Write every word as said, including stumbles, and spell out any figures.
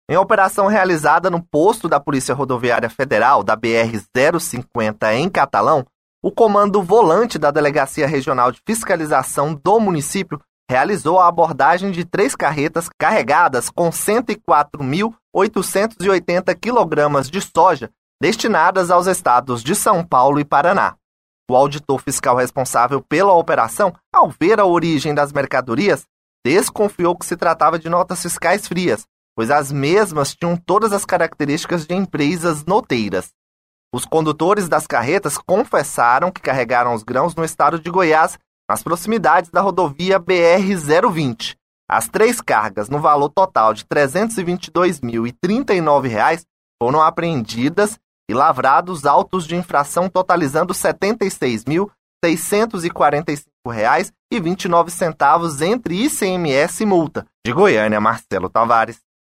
Em operação realizada no posto da Polícia Rodoviária Federal, da B R zero cinquenta em Catalão, o comando volante da Delegacia Regional de Fiscalização do município realizou a abordagem de três carretas carregadas com cento e quatro mil oitocentos e oitenta quilogramas de soja destinadas aos estados de São Paulo e Paraná. O auditor fiscal responsável pela operação, ao ver a origem das mercadorias, desconfiou que se tratava de notas fiscais frias, pois as mesmas tinham todas as características de empresas noteiras. Os condutores das carretas confessaram que carregaram os grãos no estado de Goiás, nas proximidades da rodovia B R zero vinte. As três cargas, no valor total de trezentos e vinte e dois mil e trinta e nove reais, foram apreendidas e lavrados autos de infração totalizando setenta e seis mil seiscentos e quarenta e cinco reais e vinte e nove centavos entre I C M S e multa. De Goiânia, Marcelo Tavares.